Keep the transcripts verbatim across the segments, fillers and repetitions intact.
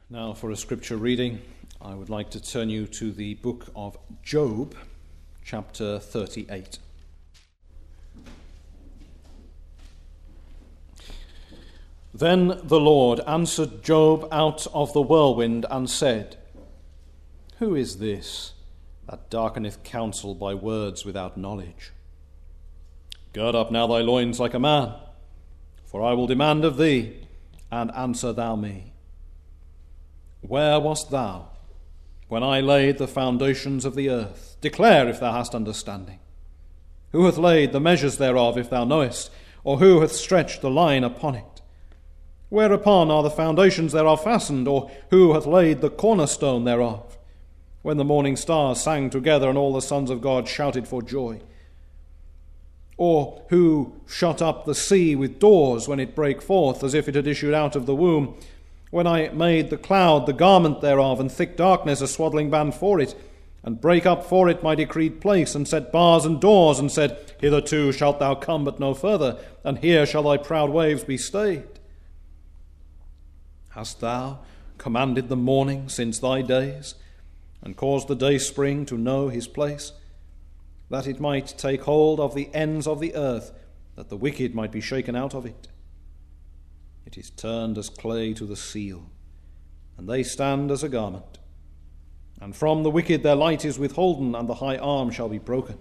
Now for a scripture reading, I would like to turn you to the book of Job, chapter thirty-eight. Then the Lord answered Job out of the whirlwind and said, Who is this that darkeneth counsel by words without knowledge? Gird up now thy loins like a man, for I will demand of thee, and answer thou me. Where wast thou when I laid the foundations of the earth? Declare if thou hast understanding. Who hath laid the measures thereof, if thou knowest? Or who hath stretched the line upon it? Whereupon are the foundations thereof fastened? Or who hath laid the cornerstone thereof? When the morning stars sang together, and all the sons of God shouted for joy? Or who shut up the sea with doors when it brake forth, as if it had issued out of the womb? When I made the cloud the garment thereof, and thick darkness a swaddling band for it, and brake up for it my decreed place, and set bars and doors, and said, Hitherto shalt thou come, but no further, and here shall thy proud waves be stayed. Hast thou commanded the morning since thy days, and caused the dayspring to know his place, that it might take hold of the ends of the earth, that the wicked might be shaken out of it? It is turned as clay to the seal, and they stand as a garment. And from the wicked their light is withholden, and the high arm shall be broken.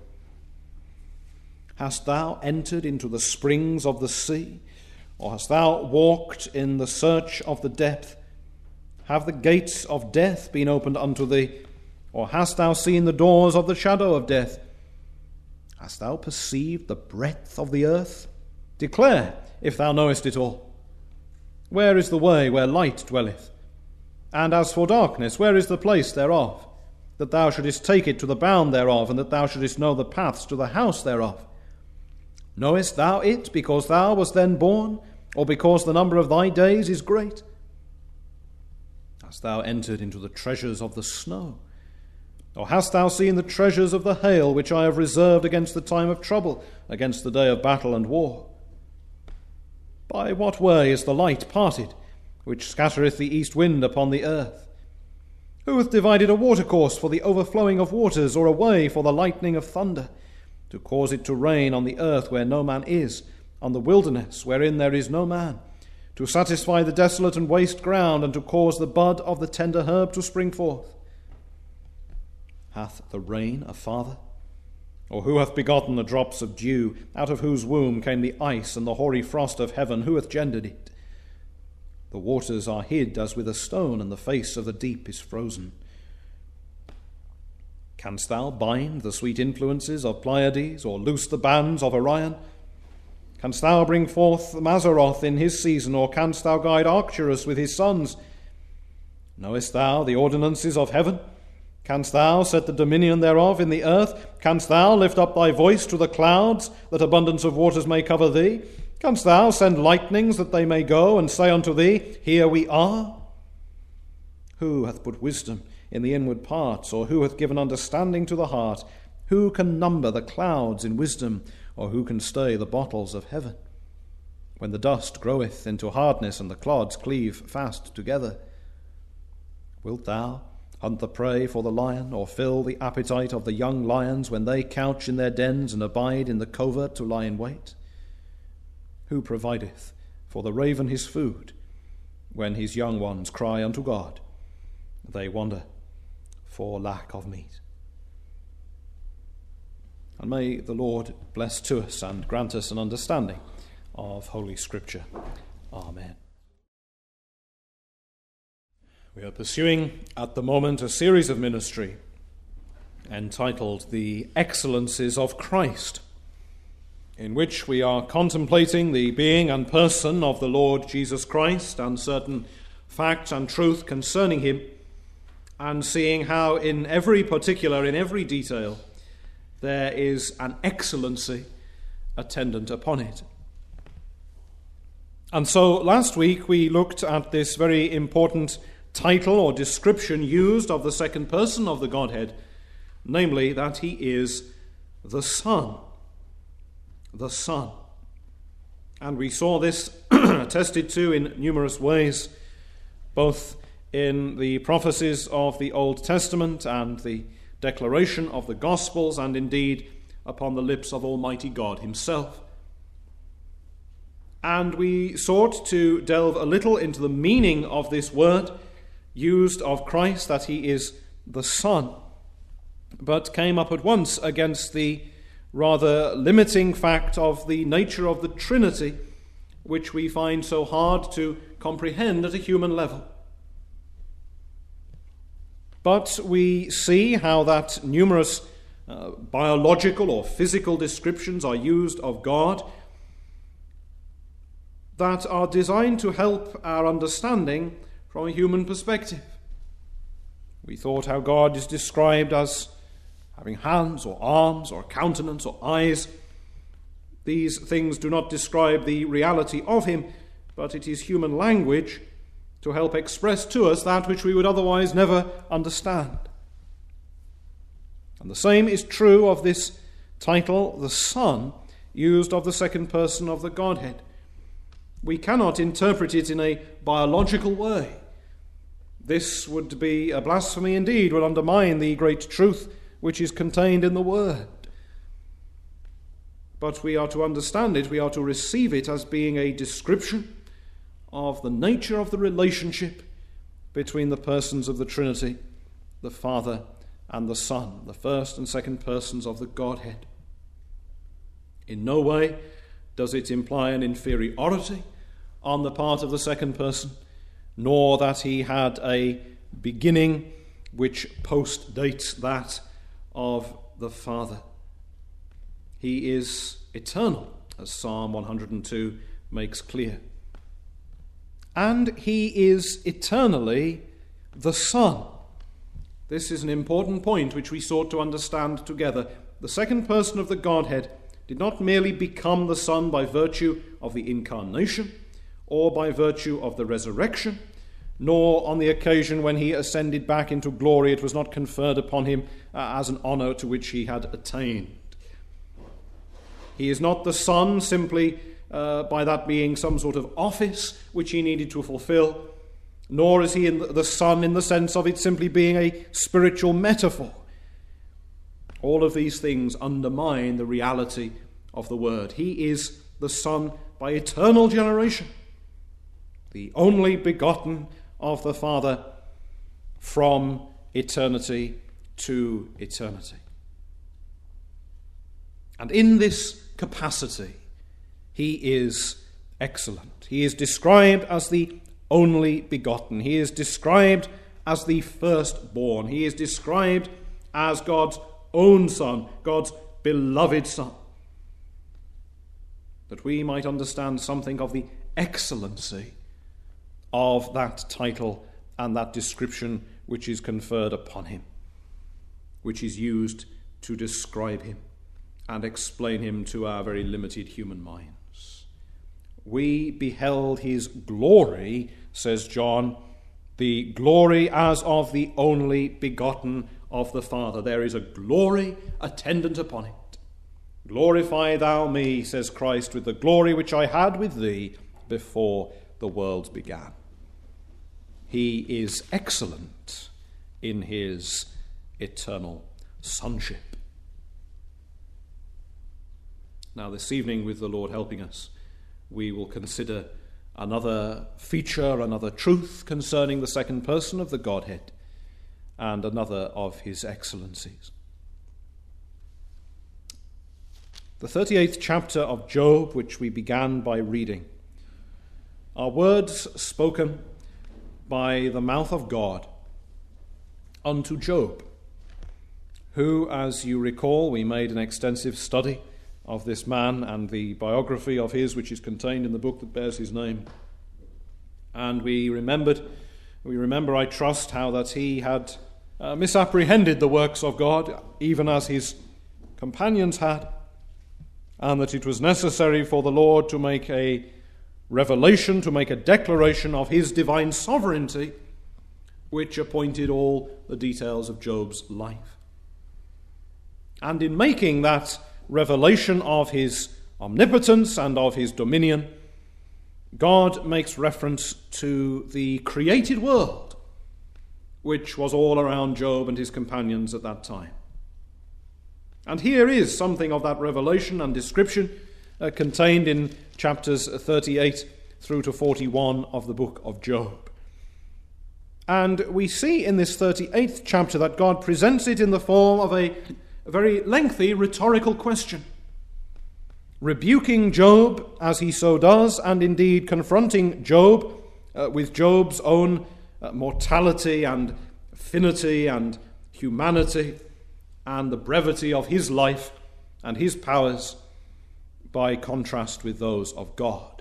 Hast thou entered into the springs of the sea, or hast thou walked in the search of the depth? Have the gates of death been opened unto thee, or hast thou seen the doors of the shadow of death? Hast thou perceived the breadth of the earth? Declare, if thou knowest it all. Where is the way where light dwelleth? And as for darkness, where is the place thereof? That thou shouldest take it to the bound thereof, and that thou shouldest know the paths to the house thereof. Knowest thou it because thou wast then born, or because the number of thy days is great? Hast thou entered into the treasures of the snow? Or hast thou seen the treasures of the hail, which I have reserved against the time of trouble, against the day of battle and war? By what way is the light parted, which scattereth the east wind upon the earth? Who hath divided a watercourse for the overflowing of waters, or a way for the lightning of thunder, to cause it to rain on the earth where no man is, on the wilderness wherein there is no man, to satisfy the desolate and waste ground, and to cause the bud of the tender herb to spring forth? Hath the rain a father? Or who hath begotten the drops of dew, out of whose womb came the ice and the hoary frost of heaven? Who hath gendered it? The waters are hid as with a stone, and the face of the deep is frozen. Canst thou bind the sweet influences of Pleiades, or loose the bands of Orion? Canst thou bring forth Mazzaroth in his season, or canst thou guide Arcturus with his sons? Knowest thou the ordinances of heaven? Canst thou set the dominion thereof in the earth? Canst thou lift up thy voice to the clouds, that abundance of waters may cover thee? Canst thou send lightnings, that they may go, and say unto thee, Here we are? Who hath put wisdom in the inward parts, or who hath given understanding to the heart? Who can number the clouds in wisdom, or who can stay the bottles of heaven? When the dust groweth into hardness, and the clods cleave fast together, wilt thou hunt the prey for the lion, or fill the appetite of the young lions when they couch in their dens and abide in the covert to lie in wait? Who provideth for the raven his food, when his young ones cry unto God? They wander for lack of meat. And may the Lord bless to us and grant us an understanding of Holy Scripture. Amen. We are pursuing at the moment a series of ministry entitled The Excellencies of Christ, in which we are contemplating the being and person of the Lord Jesus Christ and certain facts and truth concerning him, and seeing how in every particular, in every detail, there is an excellency attendant upon it. And so last week we looked at this very important title or description used of the second person of the Godhead, namely that he is the Son. The Son. And we saw this attested to in numerous ways, both in the prophecies of the Old Testament and the declaration of the Gospels, and indeed upon the lips of Almighty God himself. And we sought to delve a little into the meaning of this word used of Christ, that he is the Son, but came up at once against the rather limiting fact of the nature of the Trinity, which we find so hard to comprehend at a human level. But we see how that numerous uh, biological or physical descriptions are used of God that are designed to help our understanding from a human perspective. We thought how God is described as having hands or arms or countenance or eyes. These things do not describe the reality of him, but it is human language to help express to us that which we would otherwise never understand. And the same is true of this title, the Son, used of the second person of the Godhead. We cannot interpret it in a biological way. This would be a blasphemy indeed, would undermine the great truth which is contained in the Word. But we are to understand it, we are to receive it as being a description of the nature of the relationship between the persons of the Trinity, the Father and the Son, the first and second persons of the Godhead. In no way does it imply an inferiority on the part of the second person, nor that he had a beginning which postdates that of the Father. He is eternal, as Psalm one hundred two makes clear. And he is eternally the Son. This is an important point which we sought to understand together. The second person of the Godhead did not merely become the Son by virtue of the incarnation or by virtue of the resurrection, nor on the occasion when he ascended back into glory it was not conferred upon him uh, as an honor to which he had attained. He is not the Son simply uh, by that being some sort of office which he needed to fulfill, nor is he in the Son in the sense of it simply being a spiritual metaphor. All of these things undermine the reality of the Word. He is the Son by eternal generation, the only begotten of the Father from eternity to eternity. And in this capacity, he is excellent. He is described as the only begotten. He is described as the firstborn. He is described as God's own Son, God's beloved Son. That we might understand something of the excellency of that title and that description which is conferred upon him, which is used to describe him and explain him to our very limited human minds. We beheld his glory, says John, the glory as of the only begotten of the Father. There is a glory attendant upon it. Glorify thou me, says Christ, with the glory which I had with thee before the world began. He is excellent in his eternal sonship. Now, this evening, with the Lord helping us, we will consider another feature, another truth concerning the second person of the Godhead, and another of his excellencies. The thirty-eighth chapter of Job, which we began by reading, are words spoken by the mouth of God unto Job, who, as you recall, we made an extensive study of this man and the biography of his which is contained in the book that bears his name. And we remembered, we remember, I trust, how that he had uh, misapprehended the works of God, even as his companions had, and that it was necessary for the Lord to make a revelation, to make a declaration of his divine sovereignty, which appointed all the details of Job's life. And in making that revelation of his omnipotence and of his dominion, God makes reference to the created world which was all around Job and his companions at that time. And here is something of that revelation and description uh, contained in chapters thirty-eight through to forty-one of the book of Job. And we see in this thirty-eighth chapter that God presents it in the form of a, a very lengthy rhetorical question, rebuking Job as he so does, and indeed confronting Job uh, with Job's own uh, mortality and finity and humanity and the brevity of his life and his powers by contrast with those of God.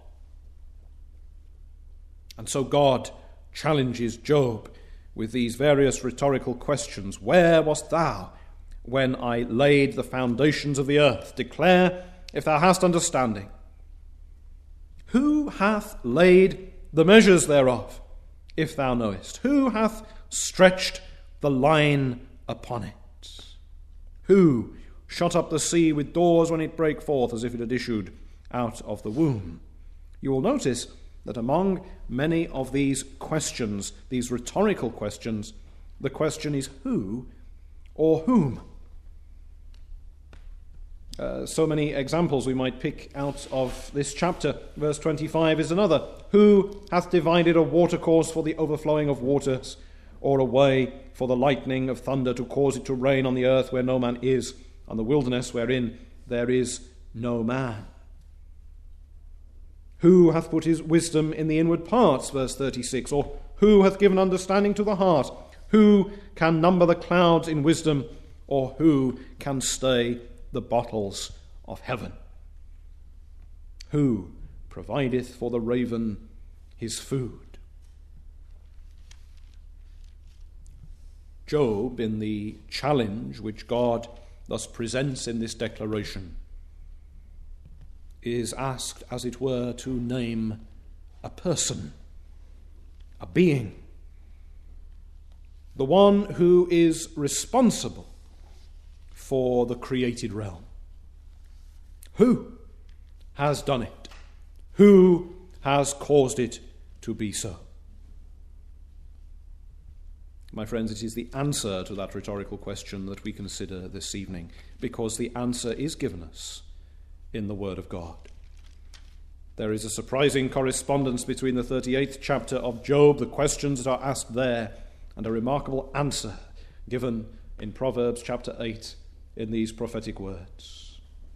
And so God challenges Job with these various rhetorical questions. Where wast thou when I laid the foundations of the earth? Declare if thou hast understanding. Who hath laid the measures thereof, if thou knowest? Who hath stretched the line upon it? Who shut up the sea with doors when it brake forth, as if it had issued out of the womb? You will notice that among many of these questions, these rhetorical questions, the question is who or whom. Uh, so many examples we might pick out of this chapter. Verse twenty-five is another. Who hath divided a watercourse for the overflowing of waters, or a way for the lightning of thunder to cause it to rain on the earth where no man is, on the wilderness wherein there is no man? Who hath put his wisdom in the inward parts, verse thirty-six, or who hath given understanding to the heart? Who can number the clouds in wisdom, or who can stay the bottles of heaven? Who provideth for the raven his food? Job, in the challenge which God thus presents in this declaration, is asked, as it were, to name a person, a being, the one who is responsible for the created realm. Who has done it? Who has caused it to be so? My friends, it is the answer to that rhetorical question that we consider this evening, because the answer is given us in the Word of God. There is a surprising correspondence between the thirty-eighth chapter of Job, the questions that are asked there, and a remarkable answer given in Proverbs chapter eight in these prophetic words.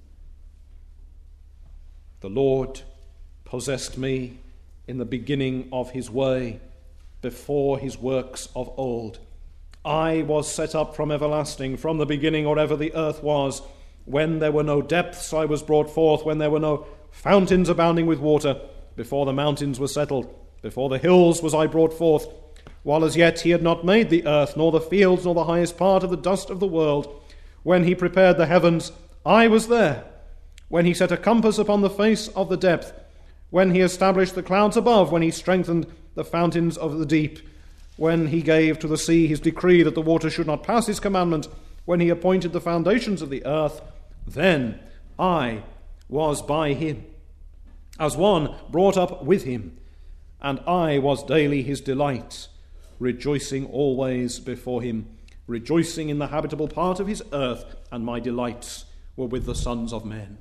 The Lord possessed me in the beginning of his way, before his works of old. I was set up from everlasting, from the beginning or ever the earth was. When there were no depths, I was brought forth. When there were no fountains abounding with water, before the mountains were settled, before the hills was I brought forth. While as yet he had not made the earth, nor the fields, nor the highest part of the dust of the world. When he prepared the heavens, I was there. When he set a compass upon the face of the depth, when he established the clouds above, when he strengthened the fountains of the deep, when he gave to the sea his decree that the water should not pass his commandment, when he appointed the foundations of the earth, then I was by him, as one brought up with him, and I was daily his delight, rejoicing always before him, rejoicing in the habitable part of his earth, and my delights were with the sons of men.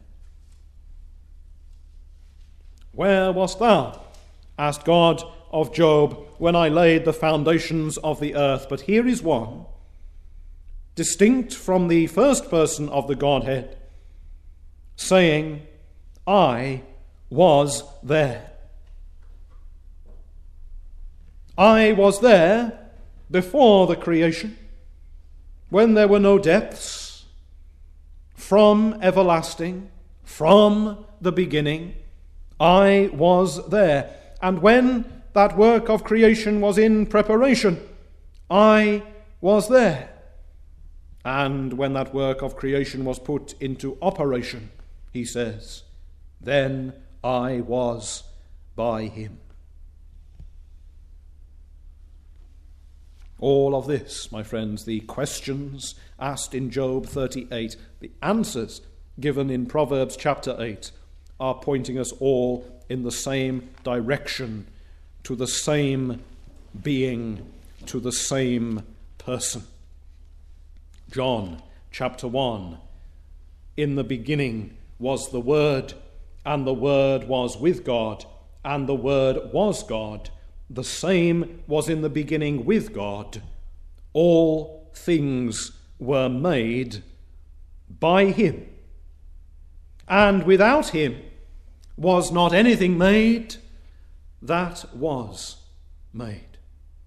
Where wast thou, asked God of Job, when I laid the foundations of the earth? But here is one, distinct from the first person of the Godhead, saying, I was there. I was there before the creation, when there were no depths, from everlasting, from the beginning, I was there. And when that work of creation was in preparation, I was there. And when that work of creation was put into operation, he says, then I was by him. All of this, my friends, the questions asked in Job thirty-eight, the answers given in Proverbs chapter eight, are pointing us all in the same direction, to the same being to the same person. John chapter one, in the beginning was the Word, and the Word was with God, and the Word was God. The same was in the beginning with God. All things were made by him, and without him was not anything made that was made.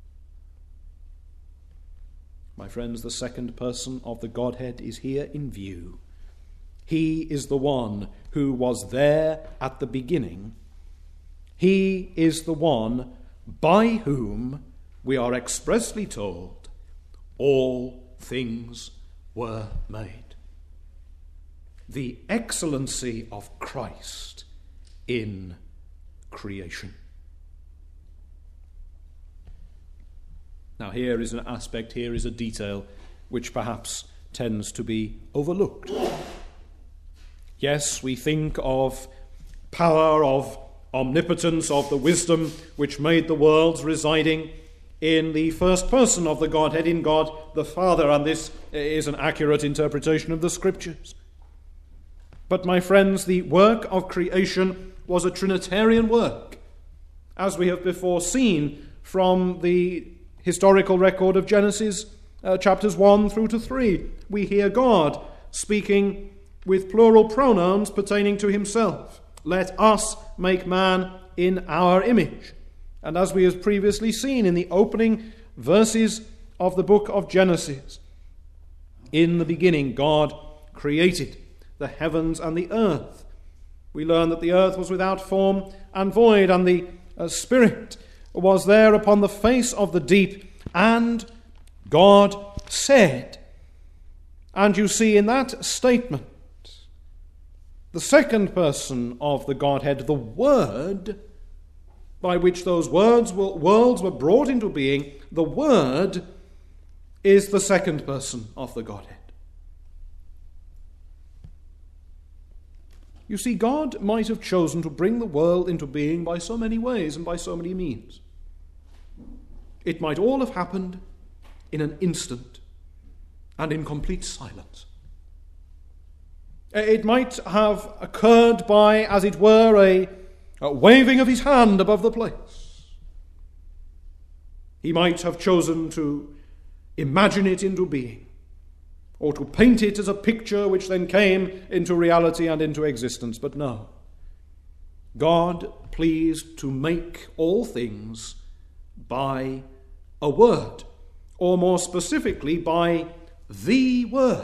My friends, the second person of the Godhead is here in view. He is the one who was there at the beginning. He is the one by whom we are expressly told all things were made. The excellency of Christ in creation. Now here is an aspect, here is a detail which perhaps tends to be overlooked. Yes, we think of power, of omnipotence, of the wisdom which made the worlds residing in the first person of the Godhead, in God the Father, and this is an accurate interpretation of the Scriptures. But my friends, the work of creation was a Trinitarian work, as we have before seen from the historical record of Genesis uh, chapters one through to three. We hear God speaking with plural pronouns pertaining to himself. Let us make man in our image. And as we have previously seen in the opening verses of the book of Genesis, in the beginning God created the heavens and the earth. We learn that the earth was without form and void, and the uh, Spirit was there upon the face of the deep, and God said. And you see in that statement the second person of the Godhead, the Word, by which those words were, worlds were brought into being. The Word is the second person of the Godhead. You see, God might have chosen to bring the world into being by so many ways and by so many means. It might all have happened in an instant and in complete silence. It might have occurred by, as it were, a, a waving of his hand above the place. He might have chosen to imagine it into being, or to paint it as a picture which then came into reality and into existence. But no. God pleased to make all things by a word, or more specifically, by the word,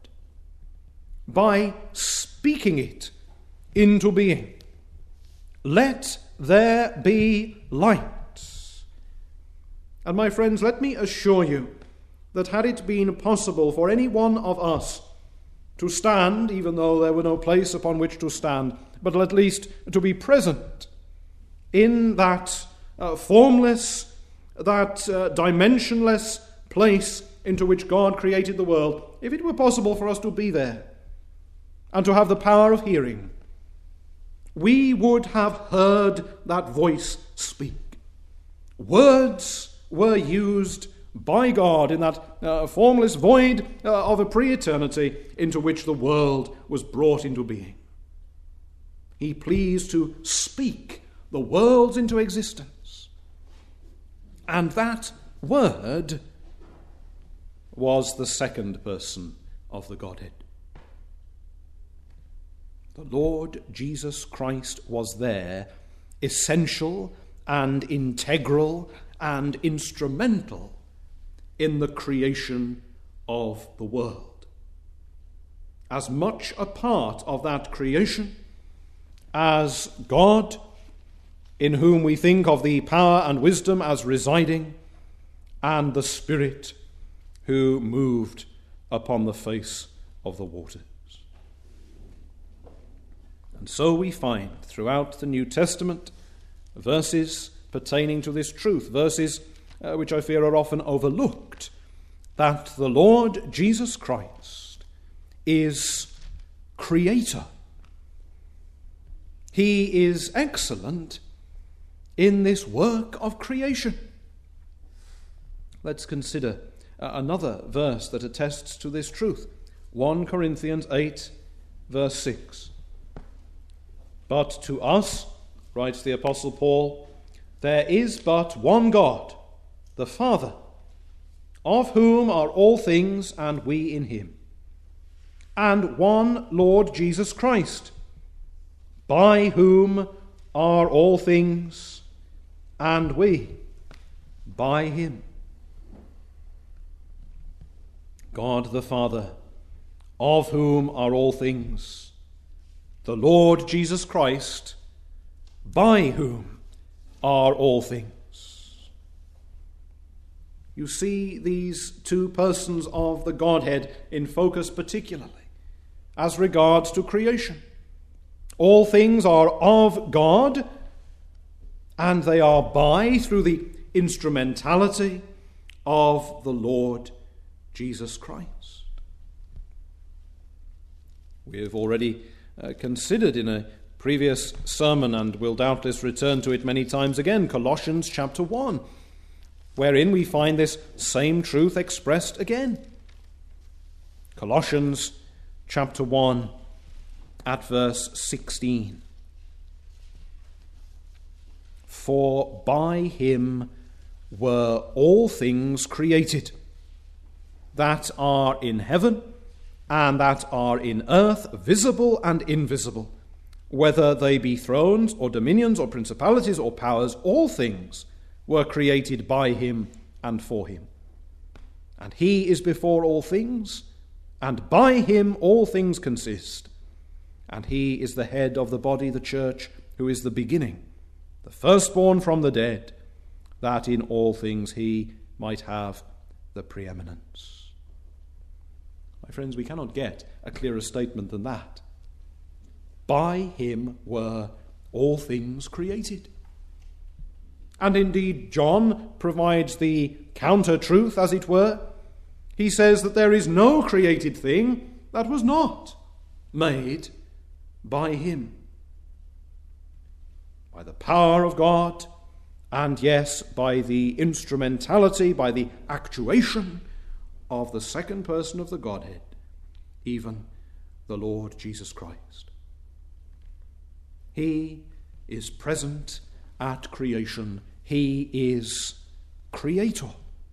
by speaking it into being. Let there be light. And my friends, let me assure you that had it been possible for any one of us to stand, even though there were no place upon which to stand, but at least to be present in that uh, formless, that uh, dimensionless place into which God created the world, if it were possible for us to be there and to have the power of hearing, we would have heard that voice speak. Words were used by God in that uh, formless void uh, of a pre-eternity into which the world was brought into being. He pleased to speak the worlds into existence. And that word was the second person of the Godhead. The Lord Jesus Christ was there, essential and integral and instrumental in the creation of the world. As much a part of that creation as God, in whom we think of the power and wisdom as residing, and the Spirit who moved upon the face of the waters. And so we find throughout the New Testament verses pertaining to this truth, verses uh, which I fear are often overlooked, that the Lord Jesus Christ is creator. He is excellent in this work of creation. let's consider another verse that attests to this truth. First Corinthians eight, verse six. But to us, writes the Apostle Paul, there is but one God, the Father, of whom are all things, and we in him, and one Lord Jesus Christ, by whom are all things, and we by him. God the Father, of whom are all things, the Lord Jesus Christ, by whom are all things. You see these two persons of the Godhead in focus particularly as regards to creation. All things are of God, and they are by through the instrumentality of the Lord Jesus Christ. We have already uh, considered in a previous sermon, and will doubtless return to it many times again, Colossians chapter one, wherein we find this same truth expressed again. Colossians chapter one at verse sixteen. For by him were all things created, that are in heaven and that are in earth, visible and invisible, whether they be thrones or dominions or principalities or powers, all things were created by him and for him. And he is before all things, and by him all things consist. And he is the head of the body, the church, who is the beginning, the firstborn from the dead, that in all things he might have the preeminence. My friends, we cannot get a clearer statement than that. By him were all things created. And indeed, John provides the counter-truth, as it were. He says that there is no created thing that was not made by him. By the power of God, and yes, by the instrumentality, by the actuation of the second person of the Godhead, even the Lord Jesus Christ. He is present at creation. He is creator.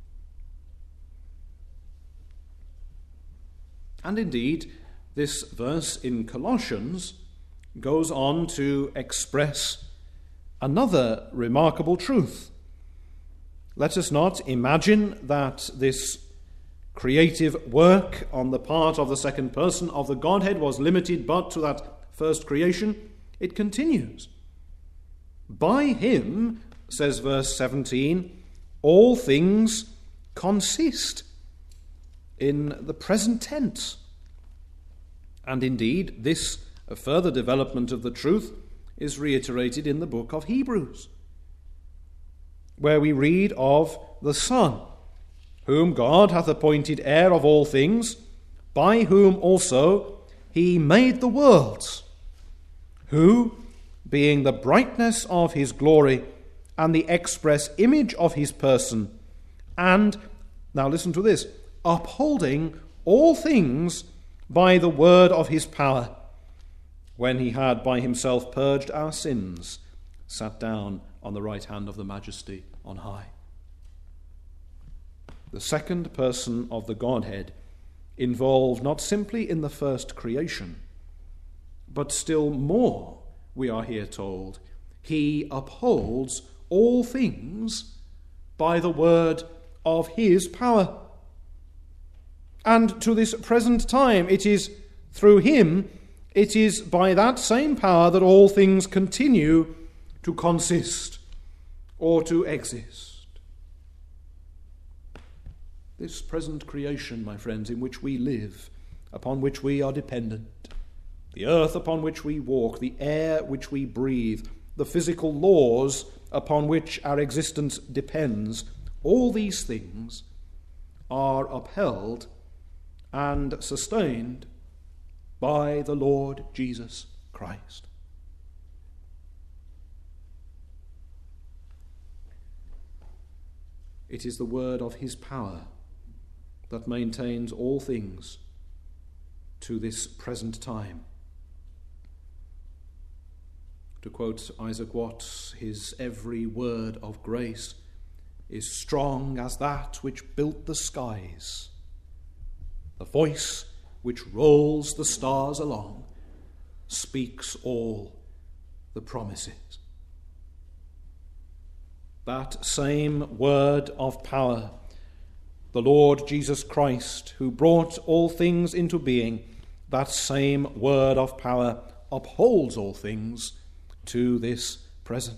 And indeed, this verse in Colossians goes on to express another remarkable truth. Let us not imagine that this creative work on the part of the second person of the Godhead was limited but to that first creation. It continues. By him, says verse seventeen, all things consist, in the present tense. And indeed, this a further development of the truth is reiterated in the book of Hebrews, where we read of the Son, whom God hath appointed heir of all things, by whom also he made the worlds, who, being the brightness of his glory and the express image of his person, and, now listen to this, upholding all things by the word of his power, when he had by himself purged our sins, sat down on the right hand of the Majesty on high. The second person of the Godhead involved not simply in the first creation, but still more, we are here told, he upholds all things by the word of his power. And to this present time, it is through him, it is by that same power that all things continue to consist or to exist. This present creation, my friends, in which we live, upon which we are dependent, the earth upon which we walk, the air which we breathe, the physical laws upon which our existence depends, all these things are upheld and sustained by the Lord Jesus Christ. it is the word of his power that maintains all things to this present time. To quote Isaac Watts, his every word of grace is strong as that which built the skies. The voice which rolls the stars along speaks all the promises. That same word of power, the Lord Jesus Christ, who brought all things into being, that same word of power upholds all things to this present.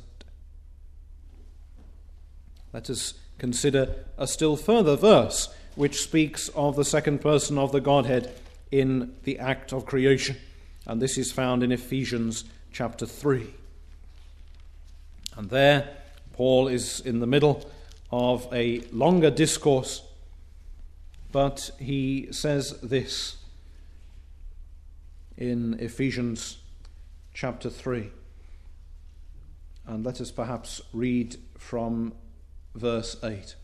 Let us consider a still further verse which speaks of the second person of the Godhead in the act of creation. And this is found in Ephesians chapter three. And there Paul is in the middle of a longer discourse, but he says this in Ephesians chapter three. And let us perhaps read from verse eight.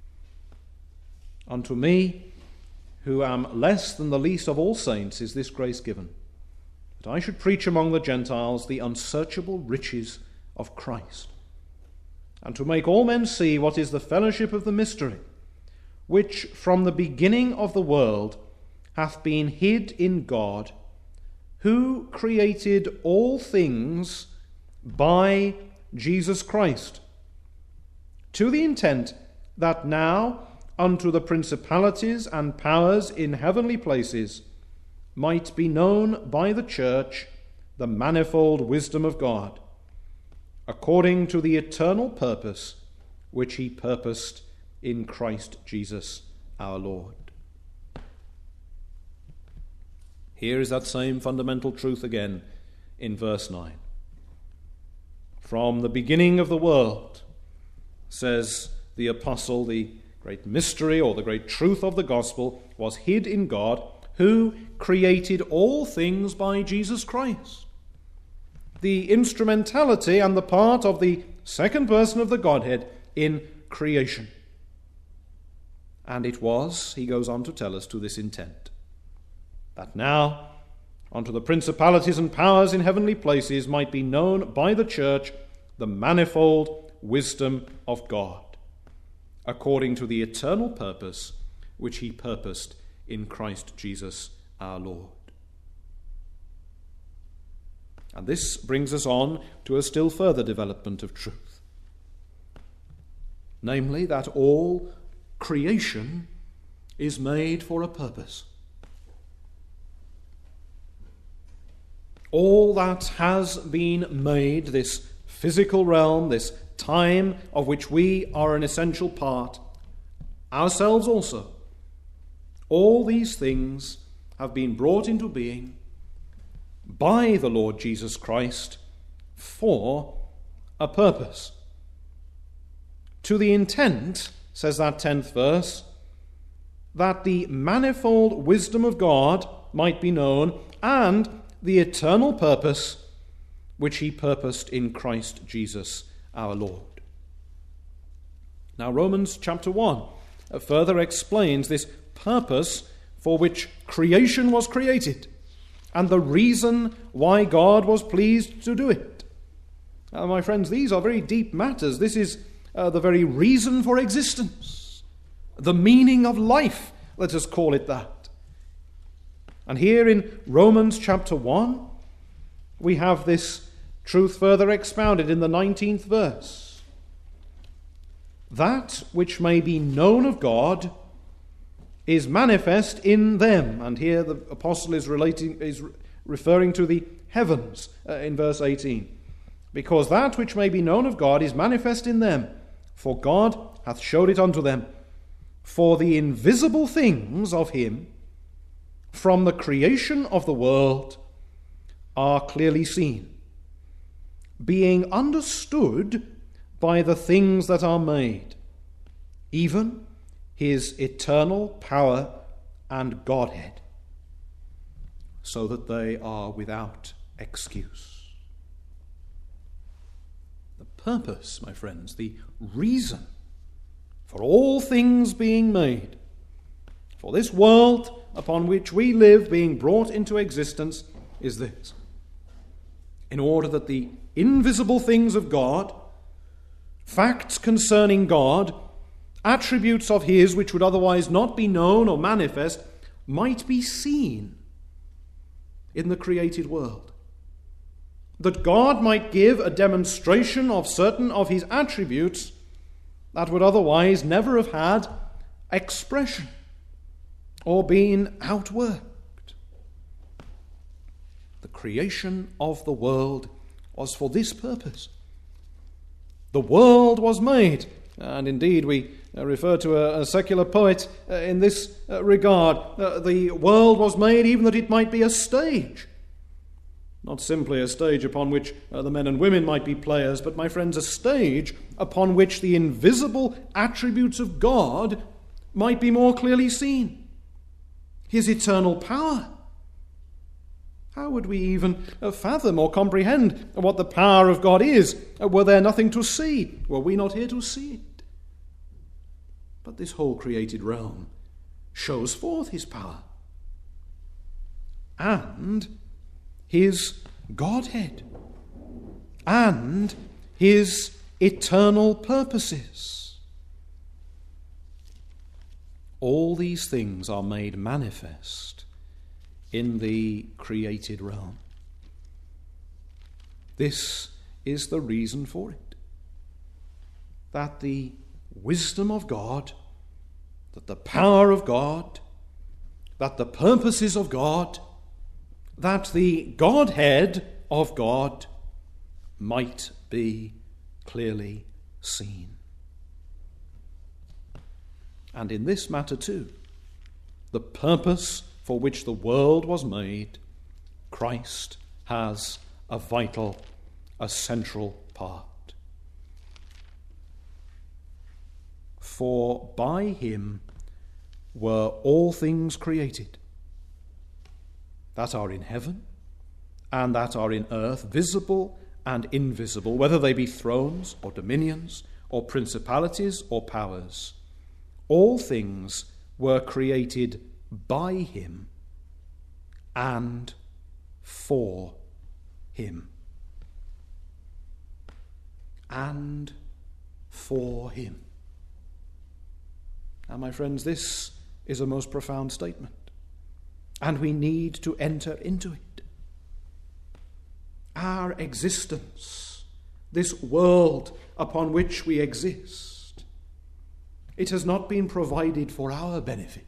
Unto me, who am less than the least of all saints, is this grace given, that I should preach among the Gentiles the unsearchable riches of Christ, and to make all men see what is the fellowship of the mystery, which from the beginning of the world hath been hid in God, who created all things by Jesus Christ, to the intent that now unto the principalities and powers in heavenly places might be known by the church the manifold wisdom of God, according to the eternal purpose which he purposed in Christ Jesus our Lord. Here is that same fundamental truth again in verse nine. From the beginning of the world, says the apostle, the great mystery or the great truth of the gospel was hid in God, who created all things by Jesus Christ. The instrumentality and the part of the second person of the Godhead in creation. And it was, he goes on to tell us, to this intent, that now unto the principalities and powers in heavenly places might be known by the church the manifold wisdom of God, according to the eternal purpose which he purposed in Christ Jesus our Lord. And this brings us on to a still further development of truth, namely that all creation is made for a purpose. All that has been made, this physical realm, this time of which we are an essential part, ourselves also, all these things have been brought into being by the Lord Jesus Christ for a purpose. To the intent, says that tenth verse, that the manifold wisdom of God might be known, and the eternal purpose which he purposed in Christ Jesus our Lord. Now Romans chapter one further explains this purpose for which creation was created and the reason why God was pleased to do it. Now, my friends, these are very deep matters. This is uh, the very reason for existence, the meaning of life, let us call it that. And here in Romans chapter one, we have this truth further expounded in the nineteenth verse. That which may be known of God is manifest in them. And here the apostle is relating, is referring to the heavens uh, in verse eighteen. Because that which may be known of God is manifest in them, for God hath showed it unto them. For the invisible things of him from the creation of the world are clearly seen, being understood by the things that are made, even his eternal power and Godhead, so that they are without excuse. The purpose, my friends, the reason For all things being made, for this world upon which we live being brought into existence, is this: in order that the invisible things of God, facts concerning God, attributes of his which would otherwise not be known or manifest, might be seen in the created world. That God might give a demonstration of certain of his attributes that would otherwise never have had expression or been outworked. The creation of the world was for this purpose. The world was made, and indeed we refer to a, a secular poet uh, in this uh, regard. Uh, the world was made even that it might be a stage. Not simply a stage upon which uh, the men and women might be players, but, my friends, a stage upon which the invisible attributes of God might be more clearly seen. His eternal power. How would we even uh, fathom or comprehend what the power of God is, uh, were there nothing to see? Were we not here to see it? But this whole created realm shows forth his power and his Godhead and his eternal purposes. All these things are made manifest in the created realm. This is the reason for it. That the wisdom of God, that the power of God, that the purposes of God, that the Godhead of God might be clearly seen. And in this matter too, the purpose for which the world was made, Christ has a vital, a central part. For by him were all things created, that are in heaven and that are in earth, visible and invisible, whether they be thrones or dominions or principalities or powers. All things were created by him and for him. And for him. Now, my friends, this is a most profound statement, and we need to enter into it. Our existence, this world upon which we exist, it has not been provided for our benefit.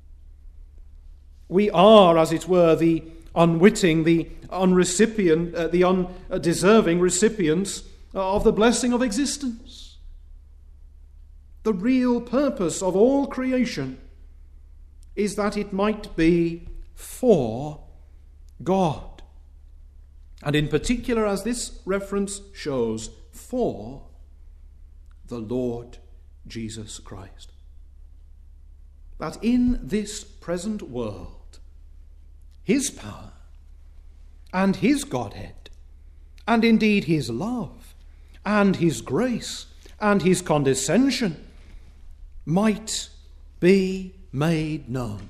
We are, as it were, the unwitting, the unrecipient, uh, the undeserving recipients of the blessing of existence. The real purpose of all creation is that it might be for God. And in particular, as this reference shows, for the Lord Jesus Christ. That in this present world, his power and his Godhead, and indeed his love and his grace and his condescension might be made known.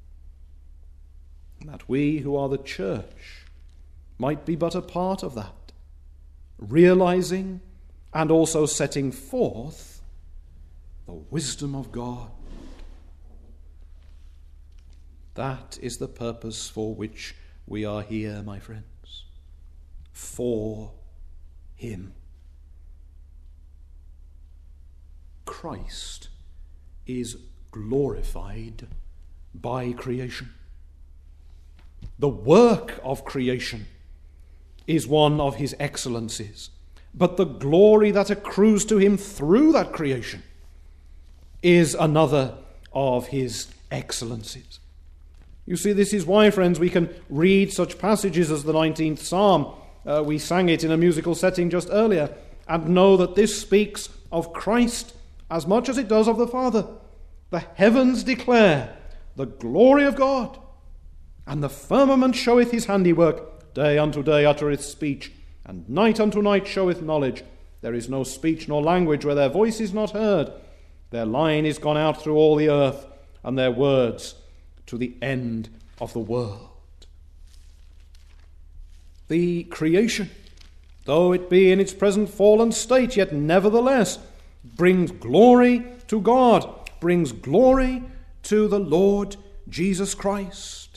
That we who are the church might be but a part of that, realizing and also setting forth the wisdom of God. That is the purpose for which we are here, my friends. For him. Christ is glorified by creation. The work of creation is one of his excellencies, but the glory that accrues to him through that creation is another of his excellencies. You see, this is why, friends, we can read such passages as the nineteenth Psalm. Uh, we sang it in a musical setting just earlier, and know that this speaks of Christ as much as it does of the Father. The heavens declare the glory of God, and the firmament showeth his handiwork. Day unto day uttereth speech, and night unto night showeth knowledge. There is no speech nor language where their voice is not heard. Their line is gone out through all the earth, and their words to the end of the world. The creation, though it be in its present fallen state, yet nevertheless brings glory to God, brings glory to the Lord Jesus Christ.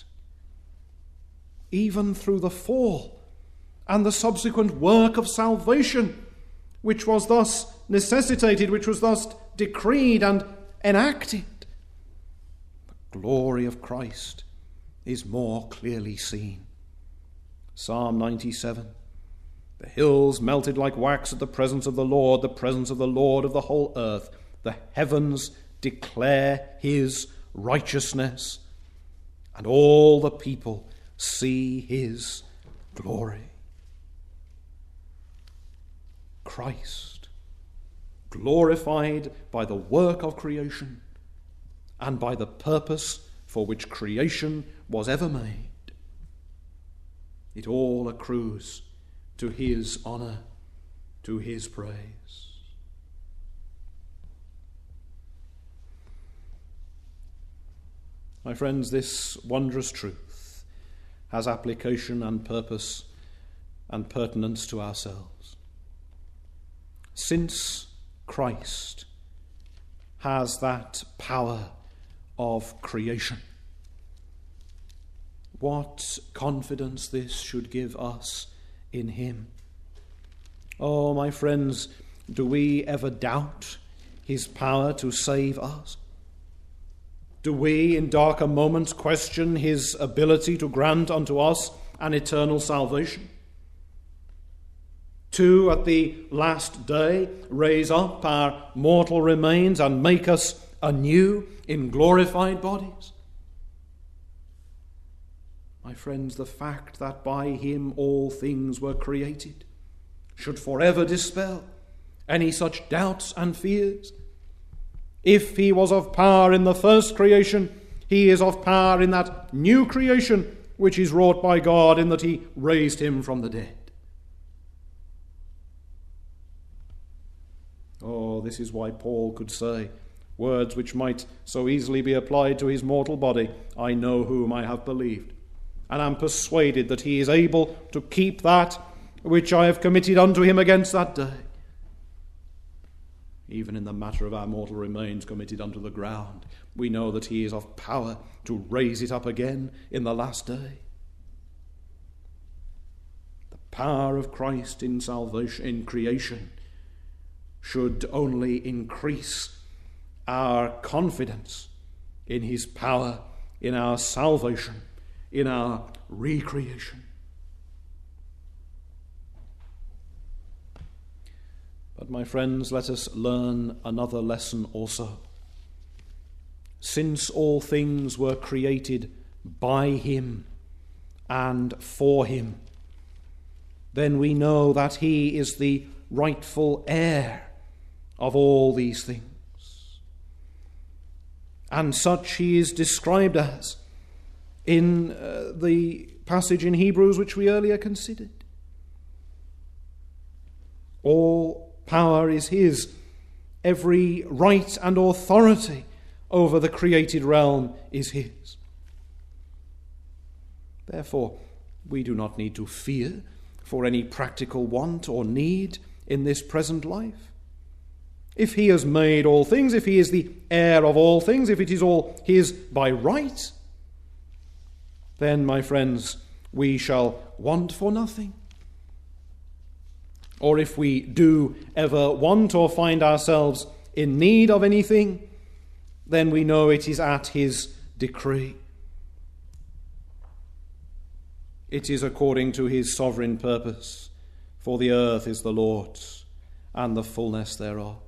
Even through the fall and the subsequent work of salvation, which was thus necessitated, which was thus decreed and enacted, the glory of Christ is more clearly seen. Psalm ninety-seven. The hills melted like wax at the presence of the Lord, the presence of the Lord of the whole earth. The heavens declare his righteousness, and all the people see his glory. Christ, glorified by the work of creation and by the purpose for which creation was ever made. It all accrues to his honour, to his praise. My friends, this wondrous truth has application and purpose and pertinence to ourselves. Since Christ has that power of creation, what confidence this should give us in him. Oh, my friends, do we ever doubt his power to save us? Do we in darker moments question his ability to grant unto us an eternal salvation? To, at the last day, raise up our mortal remains and make us anew in glorified bodies? My friends, the fact that by him all things were created should forever dispel any such doubts and fears. If he was of power in the first creation, he is of power in that new creation which is wrought by God in that he raised him from the dead. Oh, this is why Paul could say words which might so easily be applied to his mortal body: I know whom I have believed, and am persuaded that he is able to keep that which I have committed unto him against that day. Even in the matter of our mortal remains committed unto the ground, we know that he is of power to raise it up again in the last day. The power of Christ in salvation, in creation, should only increase our confidence in his power, in our salvation, in our recreation. But my friends, let us learn another lesson also. Since all things were created by him and for him, then we know that he is the rightful heir of all these things. And such he is described as in uh, the passage in Hebrews which we earlier considered. All power is his. Every right and authority over the created realm is his. Therefore, we do not need to fear for any practical want or need in this present life. If he has made all things, if he is the heir of all things, if it is all his by right, then, my friends, we shall want for nothing. Or if we do ever want or find ourselves in need of anything, then we know it is at his decree. It is according to his sovereign purpose, for the earth is the Lord's, and the fullness thereof.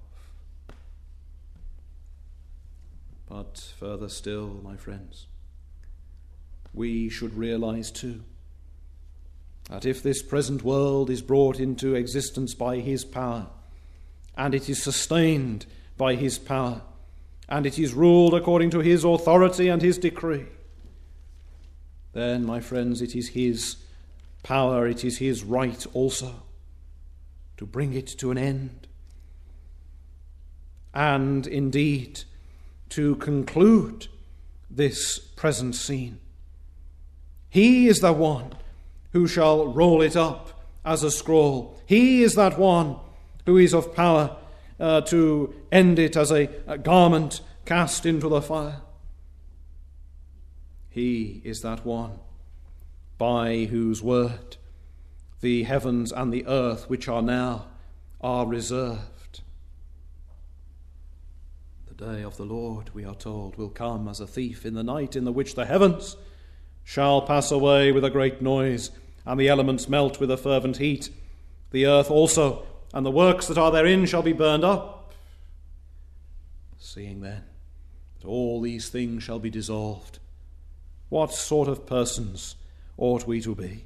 But further still, my friends, we should realize too that if this present world is brought into existence by his power, and it is sustained by his power, and it is ruled according to his authority and his decree, then, my friends, it is his power, it is his right also to bring it to an end. and indeed to conclude this present scene. He is the one who shall roll it up as a scroll. He is that one who is of power uh, to end it as a, a garment cast into the fire. He is that one by whose word the heavens and the earth, which are now, are reserved. The day of the Lord, we are told, will come as a thief in the night, in the which the heavens shall pass away with a great noise, and the elements melt with a fervent heat. The earth also and the works that are therein shall be burned up. Seeing then that all these things shall be dissolved, what sort of persons ought we to be?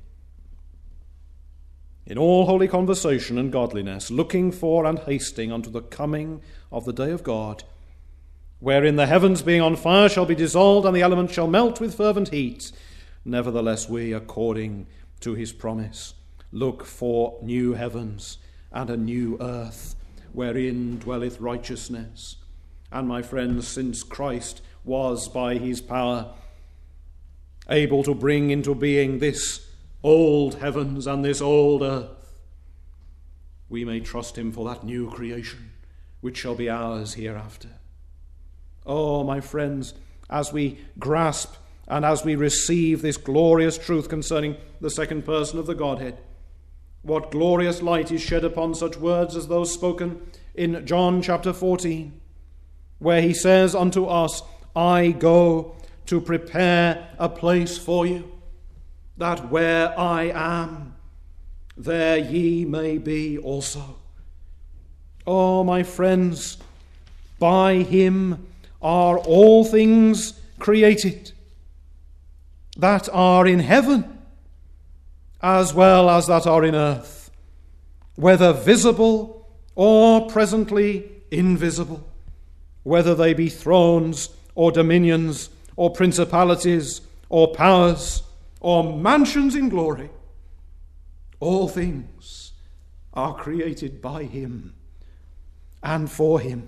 In all holy conversation and godliness, looking for and hasting unto the coming of the day of God, wherein the heavens being on fire shall be dissolved, and the elements shall melt with fervent heat. Nevertheless we, according to his promise, look for new heavens and a new earth, wherein dwelleth righteousness. And my friends, since Christ was by his power able to bring into being this old heavens and this old earth, we may trust him for that new creation which shall be ours hereafter. Oh, my friends, as we grasp and as we receive this glorious truth concerning the second person of the Godhead, what glorious light is shed upon such words as those spoken in John chapter fourteen, where he says unto us, I go to prepare a place for you, that where I am, there ye may be also. Oh, my friends, by him are all things created, that are in heaven as well as that are in earth, whether visible or presently invisible, whether they be thrones or dominions or principalities or powers or mansions in glory. All things are created by him and for him.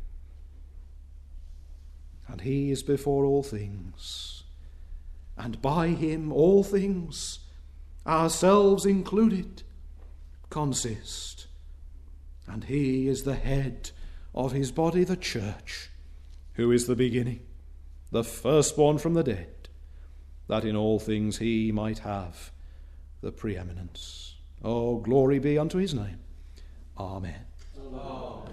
And he is before all things, and by him all things, ourselves included, consist. And he is the head of his body, the church, who is the beginning, the firstborn from the dead, that in all things he might have the preeminence. Oh, glory be unto his name. Amen. Amen.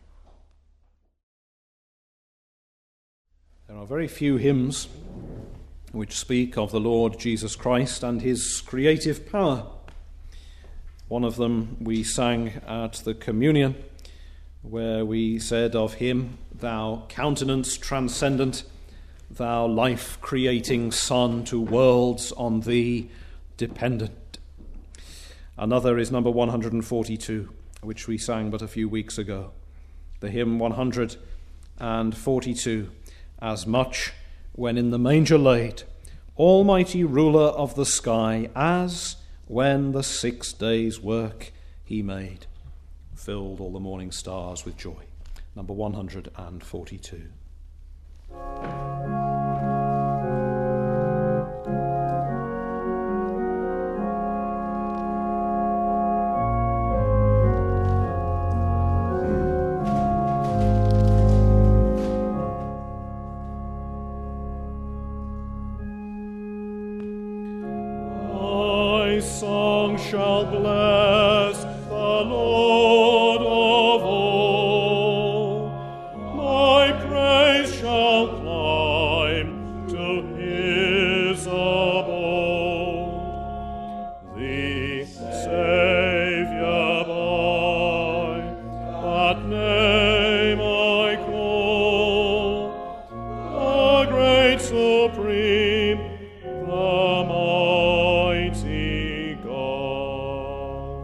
There are very few hymns which speak of the Lord Jesus Christ and his creative power. One of them we sang at the communion, where we said of him, Thou countenance transcendent, thou life-creating Son, to worlds on thee dependent. Another is number one hundred forty-two, which we sang but a few weeks ago. The hymn one hundred forty-two, As much when in the manger laid, Almighty ruler of the sky, as when the six days' work he made, filled all the morning stars with joy. Number one hundred forty-two. Shall bless the Lord of all. My praise shall climb to his abode. The Saviour by that name I call, the great supreme, the mighty God.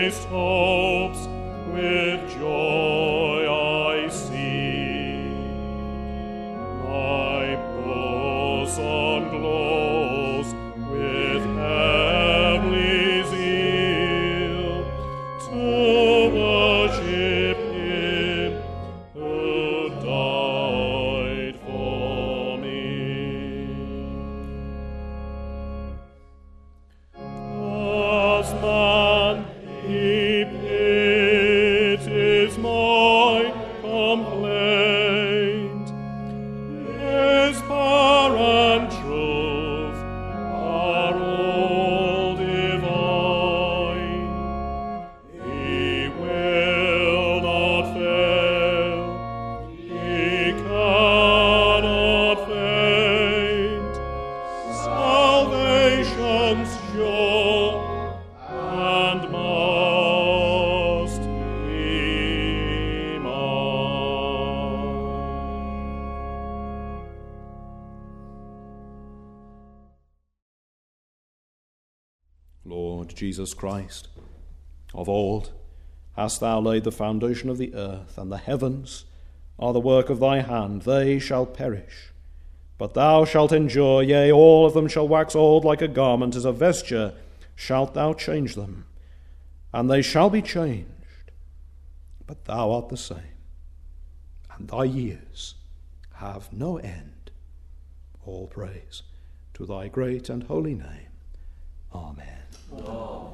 chaste hopes with joy I see. My bosom glows with heavenly zeal to worship Him who died for me. As man, He pities my complaint. His power and truth are all divine. He will not fail, He cannot faint. Salvation's sure and must be mine. Lord Jesus Christ, of old hast thou laid the foundation of the earth, and the heavens are the work of thy hand. They shall perish, but thou shalt endure. Yea, all of them shall wax old like a garment. As a vesture shalt thou change them, and they shall be changed. But thou art the same, and thy years have no end. All praise to thy great and holy name. Amen. Amen.